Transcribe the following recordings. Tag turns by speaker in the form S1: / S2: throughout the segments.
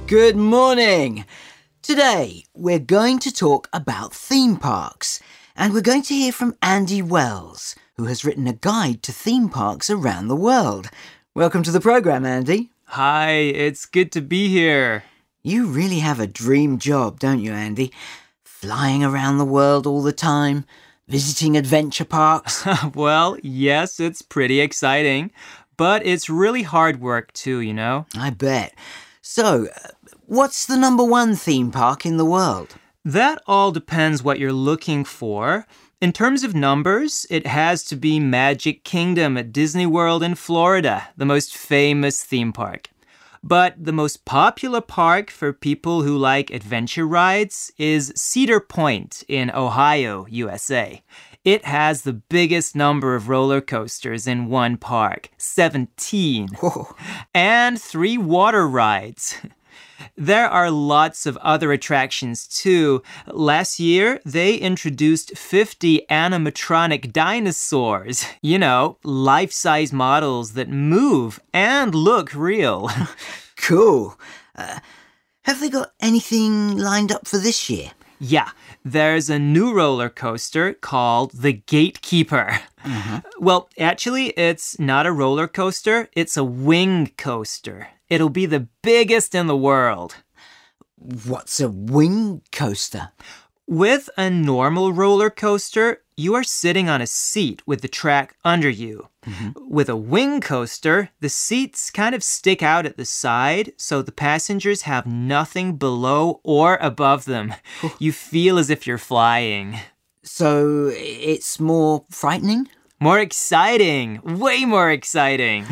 S1: Good morning! Today, we're going to talk about theme parks, and we're going to hear from Andy Wells, who has written a guide to theme parks around the world. Welcome to the programme, Andy.
S2: Hi, it's good to be here.
S1: You really have a dream job, don't you, Andy? Flying around the world all the time, visiting adventure parks.
S2: Well, yes, it's pretty exciting, but it's really hard work too, you know?
S1: I bet. So, what's the number one theme park in the world?
S2: That all depends what you're looking for. In terms of numbers, it has to be Magic Kingdom at Disney World in Florida, the most famous theme park. But the most popular park for people who like adventure rides is Cedar Point in Ohio, USA. It has the biggest number of roller coasters in one park, 17,
S1: Whoa.
S2: and 3 water rides. There are lots of other attractions too. Last year, they introduced 50 animatronic dinosaurs. You know, life-size models that move and look real.
S1: Cool. Have they got anything lined up for this year?
S2: Yeah, there's a new roller coaster called the Gatekeeper. Well, actually, it's not a roller coaster. It's a wing coaster. It'll be the biggest in the world.
S1: What's a wing coaster?
S2: With a normal roller coaster, you are sitting on a seat with the track under you. With a wing coaster, the seats kind of stick out at the side, so the passengers have nothing below or above them. You feel as if you're flying.
S1: So it's more frightening?
S2: More exciting! Way more exciting!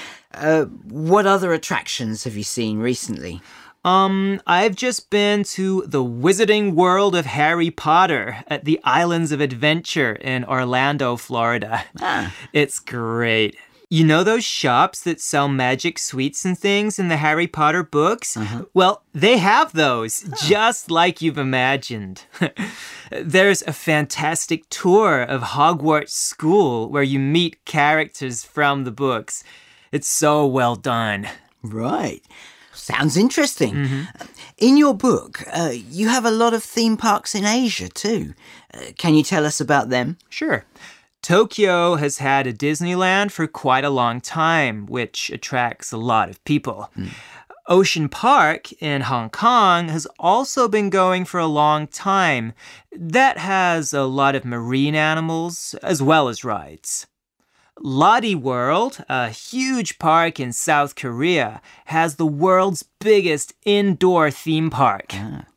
S1: What other attractions have you seen recently?
S2: I've just been to the Wizarding World of Harry Potter at the Islands of Adventure in Orlando, Florida. It's great. You know those shops that sell magic sweets and things in the Harry Potter books? Well, they have those, just like you've imagined. There's a fantastic tour of Hogwarts School where you meet characters from the books. It's so well done.
S1: Right. Sounds interesting. In your book, you have a lot of theme parks in Asia too. Can you tell us about them?
S2: Sure. Tokyo has had a Disneyland for quite a long time, which attracts a lot of people. Ocean Park in Hong Kong has also been going for a long time. That has a lot of marine animals as well as rides. Lotte World, a huge park in South Korea, has the world's biggest indoor theme park.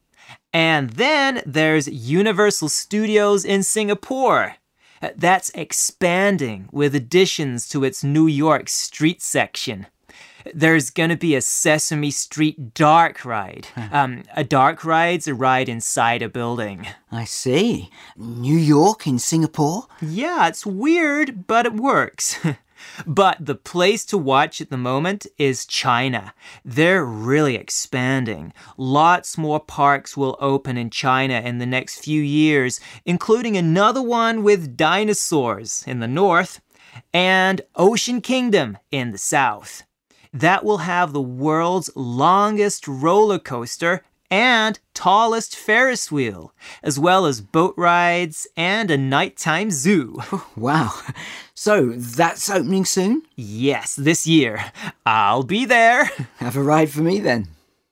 S2: And then there's Universal Studios in Singapore. That's expanding with additions to its New York street section. There's going to be a Sesame Street dark ride. A dark ride's a ride inside a building.
S1: I see. New York in Singapore?
S2: Yeah, it's weird, but it works. But the place to watch at the moment is China. They're really expanding. Lots more parks will open in China in the next few years, including another one with dinosaurs in the north and Ocean Kingdom in the south. That will have the world's longest roller coaster and tallest Ferris wheel, as well as boat rides and a nighttime zoo.
S1: Wow. So that's opening soon?
S2: Yes, this year. I'll be there.
S1: Have a ride for me then.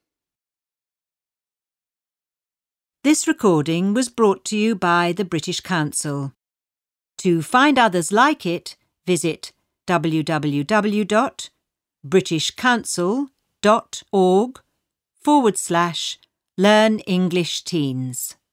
S3: This recording was brought to you by the British Council. To find others like it, visit www.britishcouncil.org/Learn English Teens.